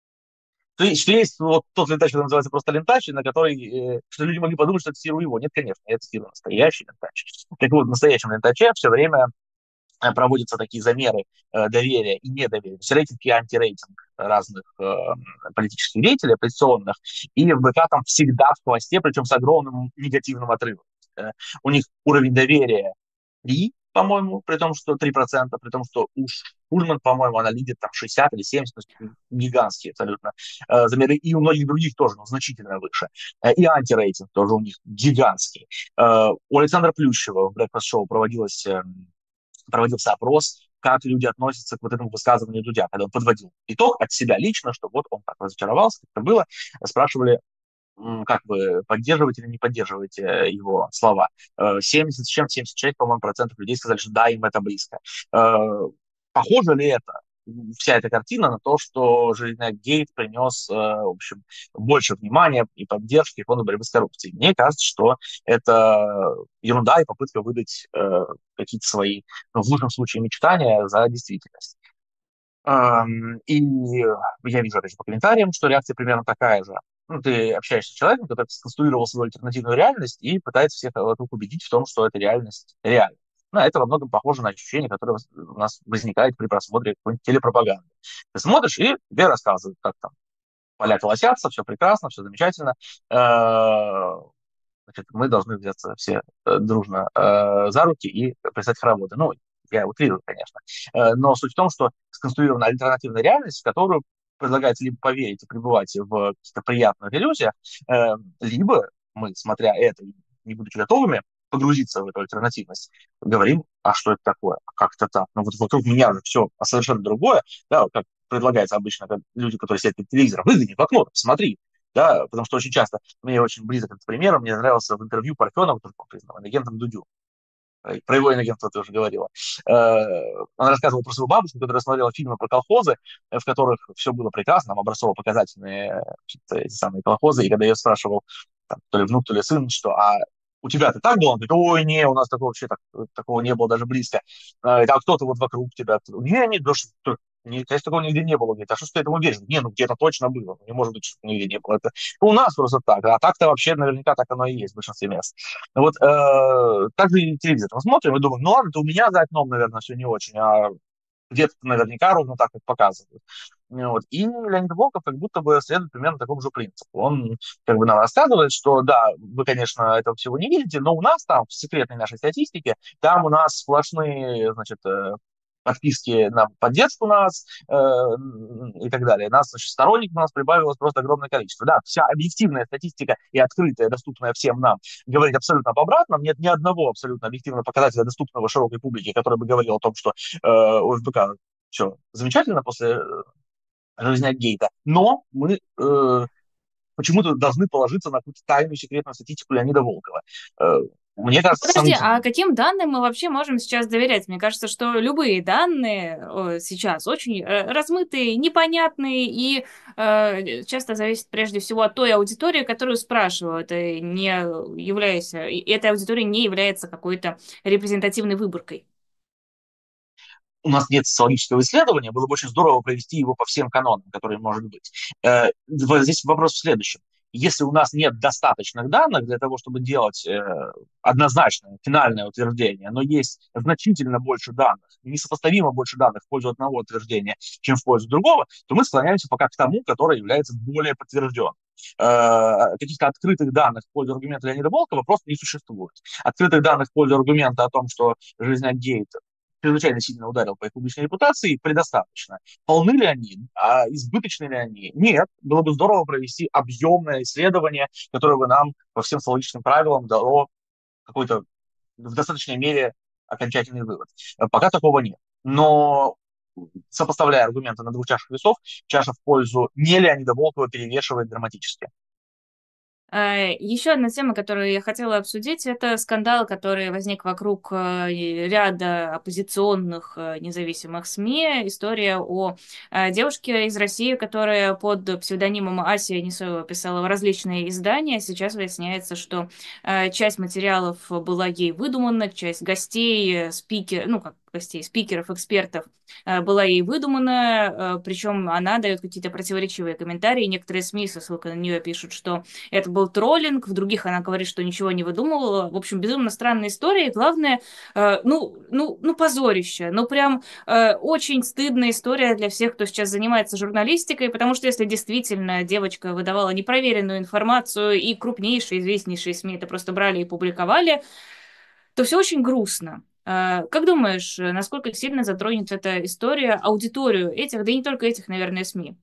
то есть, что есть вот тот лентач, который называется просто лентач, на который, э, что люди могли подумать, что я цитирую его. Нет, конечно, я цитирую настоящий лентач. Так вот, в настоящем лентаче все время э, проводятся такие замеры э, доверия и недоверия. То есть рейтинг и антирейтинг разных э, политических деятелей, оппозиционных. И ФБК там всегда в хвосте, причем с огромным негативным отрывом. Э, у них уровень доверия три, по-моему, при том, что три процента, при том, что у Шульман, по-моему, она лидит там шестьдесят или семьдесят, то есть гигантские абсолютно э, замеры, и у многих других тоже, но значительно выше. Э, и антирейтинг тоже у них гигантский. Э, у Александра Плющева в Breakfast Show проводилось, э, проводился опрос, как люди относятся к вот этому высказыванию Дудя, когда он подводил итог от себя лично, что вот он так разочаровался, как это было, спрашивали, как бы поддерживаете или не поддерживаете его слова. семьдесят с чем, семьдесят шесть, по-моему, процентов людей сказали, что да, им это близко. Похоже ли это, вся эта картина, на то, что Железногейт принес, в общем, больше внимания и поддержки фонду борьбы с коррупцией? Мне кажется, что это ерунда и попытка выдать какие-то свои, ну, в лучшем случае, мечтания за действительность. И я вижу, опять же, по комментариям, что реакция примерно такая же. Ну, ты общаешься с человеком, который сконструировал свою альтернативную реальность и пытается всех вокруг убедить в том, что эта реальность реальна. Ну, это во многом похоже на ощущение, которое у нас возникает при просмотре какой-нибудь телепропаганды. Ты смотришь, и тебе рассказывают, как там поля колосятся, все прекрасно, все замечательно. Э, Значит, мы должны взяться все э, дружно э, за руки и пристать к работе. Ну, я утрирую, конечно. Э, но суть в том, что сконструирована альтернативная реальность, в которую предлагается либо поверить и пребывать в каких-то приятных иллюзиях, э, либо мы, смотря это, не будучи готовыми погрузиться в эту альтернативность, говорим, а что это такое, а как это так? Ну вот вокруг меня же все совершенно другое, да, как предлагается обычно как люди, которые сидят перед телевизором, выгляни в окно, посмотри, да, потому что очень часто мне очень близок этот пример, мне нравился в интервью Парфенова, который был признан агентом Дудю. Про его агентство ты уже говорила. Она рассказывала про свою бабушку, которая смотрела фильмы про колхозы, в которых все было прекрасно, там образцово-показательные эти самые колхозы, и когда я спрашивал, там, то ли внук, то ли сын, что, а у тебя-то так было? Он говорит, ой, не, у нас такого вообще так, такого не было даже близко. А кто-то вот вокруг тебя? Не, не, да что, не, конечно, такого нигде не было. Говорит, а что ж ты этому веришь? Не, ну где-то точно было. Не может быть, что нигде не было. Это у нас просто так. А так-то вообще наверняка так оно и есть в большинстве мест. Вот э, так же и телевизор мы смотрим и думаем, ну ладно, это у меня за окном, наверное, все не очень, а где-то наверняка ровно так, как показывают. Вот. И Леонид Волков как будто бы следует примерно такому же принципу. Он как бы нам рассказывает, что да, вы, конечно, этого всего не видите, но у нас там в секретной нашей статистике, там у нас сплошные, значит, э, подписки на поддержку нас э, и так далее. Нас, значит, сторонников у нас прибавилось просто огромное количество. Да, вся объективная статистика и открытая, доступная всем нам, говорит абсолютно об обратном. Нет ни одного абсолютно объективного показателя, доступного широкой публике, который бы говорил о том, что э, у эф бэ ка все замечательно после Железногейта. Но мы э, почему-то должны положиться на какую-то тайную секретную статистику Леонида Волкова. Э, мне кажется, Подожди, а сомнительно. каким данным мы вообще можем сейчас доверять? Мне кажется, что любые данные о, сейчас очень э, размытые, непонятные и э, часто зависят прежде всего от той аудитории, которую спрашивают, и не являясь, и эта аудитория не является какой-то репрезентативной выборкой. У нас нет социологического исследования, было бы очень здорово провести его по всем канонам, которые может быть. Э, здесь вопрос в следующем. Если у нас нет достаточных данных для того, чтобы делать э, однозначное, финальное утверждение, но есть значительно больше данных, несопоставимо больше данных в пользу одного утверждения, чем в пользу другого, то мы склоняемся пока к тому, который является более подтвержденным. Э, каких-то открытых данных в пользу аргумента Леонида Волкова просто не существует. Открытых данных в пользу аргумента о том, что Железногейт чрезвычайно сильно ударил по их публичной репутации, предостаточно. Полны ли они? А избыточны ли они? Нет. Было бы здорово провести объемное исследование, которое бы нам по всем социологическим правилам дало какой-то в достаточной мере окончательный вывод. Пока такого нет. Но сопоставляя аргументы на двух чашах весов, чаша в пользу не Леонида Волкова перевешивает драматически. Еще одна тема, которую я хотела обсудить, это скандал, который возник вокруг э, ряда оппозиционных э, независимых СМИ. История о э, девушке из России, которая под псевдонимом Ася Несоева писала в различные издания. Сейчас выясняется, что э, часть материалов была ей выдумана, часть гостей, спикер, ну как гостей, спикеров, экспертов э, была ей выдумана, э, причем она дает какие-то противоречивые комментарии. Некоторые СМИ со ссылкой на нее пишут, что это был троллинг, в других она говорит, что ничего не выдумывала. В общем, безумно странная история. И главное, э, ну, ну, ну, позорище. Ну, прям э, очень стыдная история для всех, кто сейчас занимается журналистикой, потому что если действительно девочка выдавала непроверенную информацию, и крупнейшие, известнейшие СМИ это просто брали и публиковали, то все очень грустно. Э, Как думаешь, э, насколько сильно затронет эта история аудиторию этих, да и не только этих, наверное, СМИ?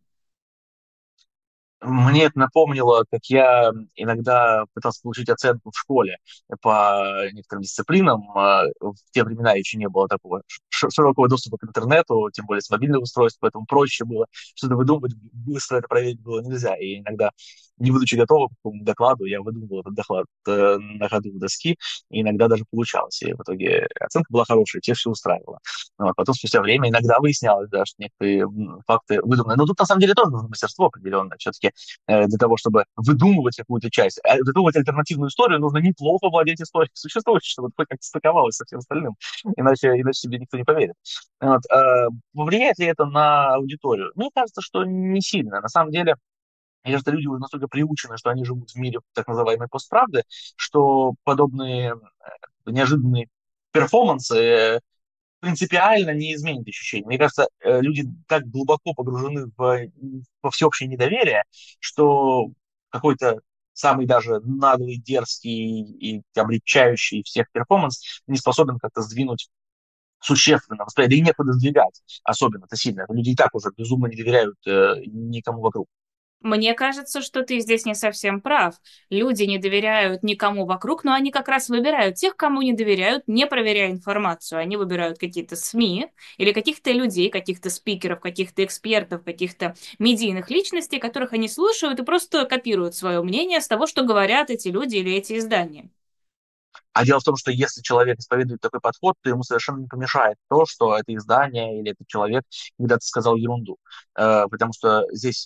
Мне это напомнило, как я иногда пытался получить оценку в школе по некоторым дисциплинам. А, В те времена еще не было такого ш- широкого доступа к интернету, тем более с мобильных устройств, поэтому проще было что-то выдумывать, быстро это проверить было нельзя. И иногда, не будучи готовым к какому-то докладу, я выдумывал этот доклад э, на ходу в доски, и иногда даже получалось. И в итоге оценка была хорошая, тех все устраивало. Вот. Потом, спустя время, иногда выяснялось, да, что некоторые м, факты выдуманы. Но тут, на самом деле, тоже нужно мастерство определенное. Все-таки э, для того, чтобы выдумывать какую-то часть, а выдумывать альтернативную историю, нужно неплохо владеть историей существующей, чтобы это хоть как-то стыковалось со всем остальным. Иначе, иначе себе никто не поверит. Вот. Э, Повлияет ли это на аудиторию? Мне кажется, что не сильно. На самом деле, мне кажется, люди уже настолько приучены, что они живут в мире так называемой постправды, что подобные э, неожиданные перформансы э, принципиально не изменит ощущение. Мне кажется, э, люди так глубоко погружены в, во всеобщее недоверие, что какой-то самый даже наглый, дерзкий и облегчающий всех перформанс не способен как-то сдвинуть существенно восприятие, да и некуда сдвигать особенно-то сильно. Люди и так уже безумно не доверяют э, никому вокруг. Мне кажется, что ты здесь не совсем прав. Люди не доверяют никому вокруг, но они как раз выбирают тех, кому не доверяют, не проверяя информацию. Они выбирают какие-то СМИ или каких-то людей, каких-то спикеров, каких-то экспертов, каких-то медийных личностей, которых они слушают и просто копируют свое мнение с того, что говорят эти люди или эти издания. А дело в том, что если человек исповедует такой подход, то ему совершенно не помешает то, что это издание или этот человек когда-то сказал ерунду. Э, Потому что здесь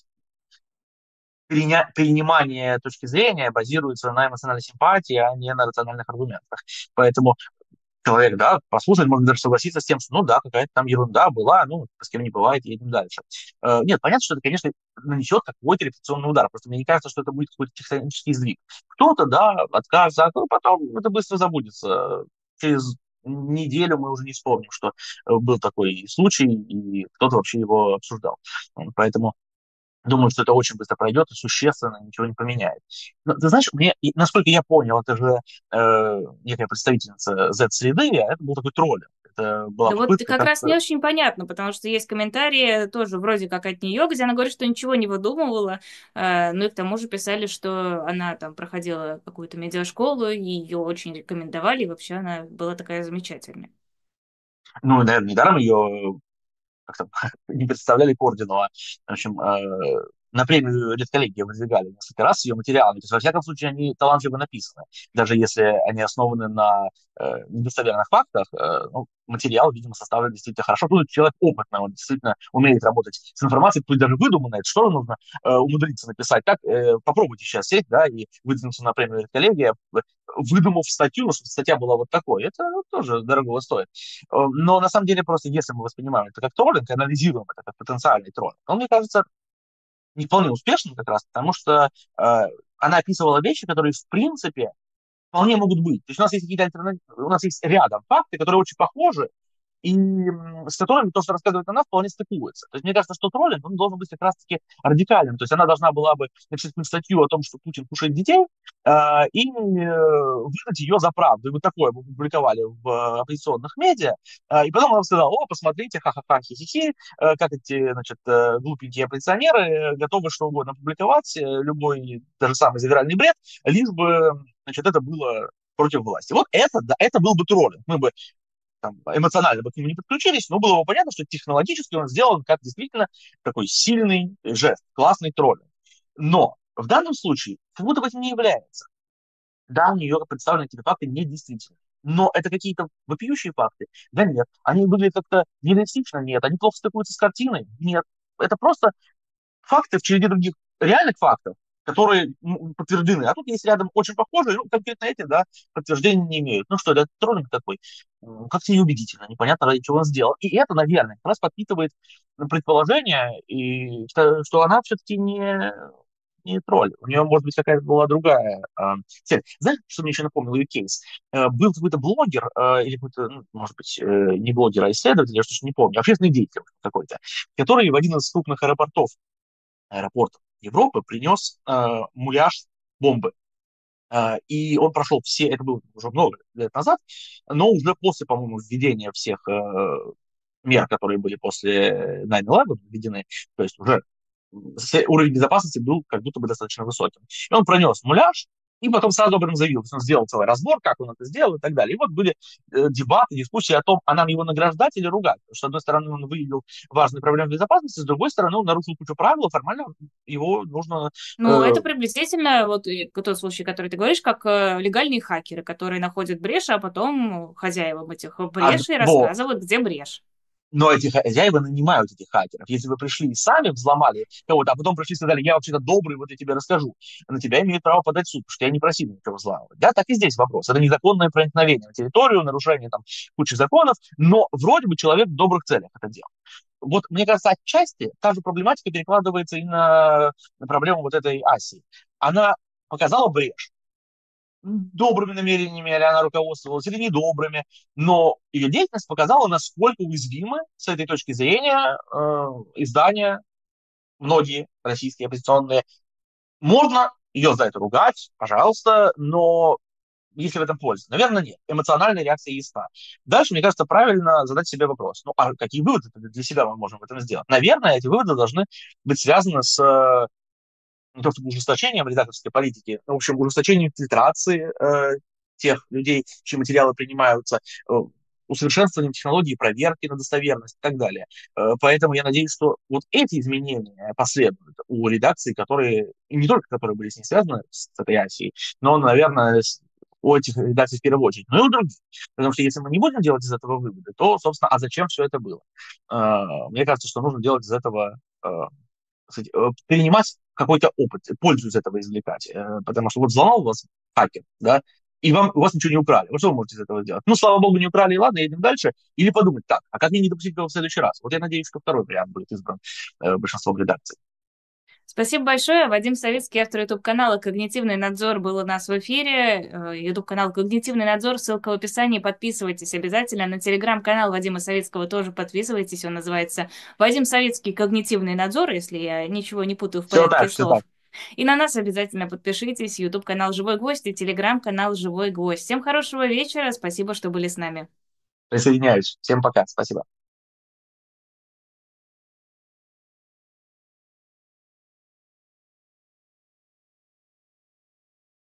приня- принимание точки зрения базируется на эмоциональной симпатии, а не на рациональных аргументах. Поэтому человек, да, послушать, может даже согласиться с тем, что, ну да, какая-то там ерунда была, ну, с кем не бывает, едем дальше. Э, Нет, понятно, что это, конечно, нанесет какой-то репутационный удар, просто мне не кажется, что это будет какой-то тектонический сдвиг. Кто-то, да, откажется, а потом это быстро забудется. Через неделю мы уже не вспомним, что э, был такой случай, и кто-то вообще его обсуждал. М, Поэтому думаю, что это очень быстро пройдет и существенно ничего не поменяет. Но ты знаешь, мне, и, насколько я понял, это же э, некая представительница Z-среды, а это был такой троллинг. Это была Да вот попытка как раз не как-то... очень понятно, потому что есть комментарии тоже вроде как от нее, где она говорит, что ничего не выдумывала, э, ну и к тому же писали, что она там проходила какую-то медиашколу, и ее очень рекомендовали, и вообще она была такая замечательная. Ну, наверное, недаром ее как там, не представляли к ордену, а, в общем, э, на премию редколлегии выдвигали несколько раз ее материалами. То есть, во всяком случае, они талантливо написаны. Даже если они основаны на э, недостоверных фактах, э, ну, материал, видимо, составлен действительно хорошо. Тут человек опытный, он действительно умеет работать с информацией, пусть даже выдуманной, это что нужно э, умудриться написать. Так, э, попробуйте сейчас сесть, да, и выдвинуться на премию редколлегия, выдумав статью, что статья была вот такой. Это ну, тоже дорого стоит. Э, Но на самом деле просто если мы воспринимаем это как троллинг, анализируем это как потенциальный троллинг, он, мне кажется, не вполне успешным как раз, потому что э, она описывала вещи, которые в принципе вполне могут быть. То есть у нас есть какие-то альтернативы, у нас есть рядом факты, которые очень похожи, и м, с которыми то, что рассказывает она, вполне стыкуется. То есть мне кажется, что троллинг, он должен быть как раз-таки радикальным. То есть она должна была бы написать статью о том, что Путин кушает детей, э, и э, выдать ее за правду. И вот такое мы публиковали в э, оппозиционных медиа. Э, и потом она сказала, о, посмотрите, ха-ха-ха, хи-хи-хи, э, как эти, значит, э, глупенькие оппозиционеры э, готовы что угодно публиковать, э, любой, даже самый завиральный бред, лишь бы, значит, это было против власти. Вот это, да, это был бы троллинг. Мы бы там, эмоционально бы к нему не подключились, но было бы понятно, что технологически он сделан как действительно такой сильный жест, классный троллинг. Но в данном случае как будто бы этим не является. Да, у нее представлены какие-то факты недействительны. Но это какие-то вопиющие факты? Да нет. Они выглядят как-то нереалистично? Нет. Они плохо стыкуются с картиной? Нет. Это просто факты в череде других реальных фактов, которые ну, подтверждены. А тут есть рядом очень похожие, ну, конкретно эти, да, подтверждения не имеют. Ну что, это троллинг такой, м, как-то неубедительно, непонятно, ради чего он сделал. И это, наверное, как раз подпитывает предположение, и, что, что она все-таки не, не тролль. У нее, может быть, какая-то была другая э, цель. Знаешь, что мне еще напомнил ее кейс? Э, был какой-то блогер, э, или какой-то, ну, может быть, э, не блогер, а исследователь, я что-то не помню, общественный деятель какой-то, который в один из крупных аэропортов аэропортов Европы принес э, муляж бомбы. Э, и он прошел все, это было уже много лет назад, но уже после, по-моему, введения всех э, мер, которые были после девять одиннадцать введены, то есть уже уровень безопасности был как будто бы достаточно высоким. И он пронес муляж, и потом сразу об этом заявил. То есть он сделал целый разбор, как он это сделал и так далее. И вот были э, дебаты, дискуссии о том, а нам его награждать или ругать. Потому что, с одной стороны, он выявил важные проблемы безопасности, с другой стороны, он нарушил кучу правил, и формально его нужно... Ну, э, это приблизительно вот и тот случай, который ты говоришь, как э, легальные хакеры, которые находят брешь, а потом хозяевам этих от- брешей во, рассказывают, где брешь. Но эти хозяева нанимают этих хакеров. Если вы пришли и сами взломали кого-то, а потом пришли и сказали, я вообще-то добрый, вот я тебе расскажу, на тебя имеют право подать в суд, потому что я не просил никого взламывать. Да, так и здесь вопрос. Это незаконное проникновение на территорию, нарушение там кучи законов, но вроде бы человек в добрых целях это делал. Вот, мне кажется, отчасти та же проблематика перекладывается и на, на проблему вот этой Асии. Она показала брешь, добрыми намерениями или она руководствовалась, или недобрыми, но ее деятельность показала, насколько уязвимы с этой точки зрения э, издания, многие российские оппозиционные. Можно ее за это ругать, пожалуйста, но есть ли в этом польза? Наверное, нет. Эмоциональная реакция ясна. Дальше, мне кажется, правильно задать себе вопрос. Ну, а какие выводы для себя мы можем в этом сделать? Наверное, эти выводы должны быть связаны с э, не то чтобы ужесточением редакторской политики, но, в общем, ужесточением фильтрации э, тех людей, чьи материалы принимаются, э, усовершенствованием технологий проверки на достоверность и так далее. Э, поэтому я надеюсь, что вот эти изменения последуют у редакций, которые, и не только которые были с ней связаны, с этой Асией, но, наверное, с, у этих редакций в первую очередь, но и у других. Потому что если мы не будем делать из этого выводы, то, собственно, а зачем все это было? Мне кажется, что нужно делать из этого, перенимать какой-то опыт, пользу из этого извлекать. Потому что вот взломал вас хакер, да, и вам, у вас ничего не украли. Вот что вы можете из этого сделать? Ну, слава богу, не украли, и ладно, едем дальше. Или подумать, так, а как мне не допустить этого в следующий раз? Вот я надеюсь, что второй вариант будет избран э, большинством редакций. Спасибо большое. Вадим Савицкий, автор ютуб-канала «Когнитивный надзор», был у нас в эфире. Ютуб-канал «Когнитивный надзор», ссылка в описании. Подписывайтесь обязательно. На телеграм-канал Вадима Савицкого тоже подписывайтесь. Он называется «Вадим Савицкий. Когнитивный надзор», если я ничего не путаю в порядке все так, слов. Все так. И на нас обязательно подпишитесь. Ютуб-канал «Живой гвоздь» и телеграм-канал «Живой гвоздь». Всем хорошего вечера. Спасибо, что были с нами. Присоединяюсь. Всем пока. Спасибо.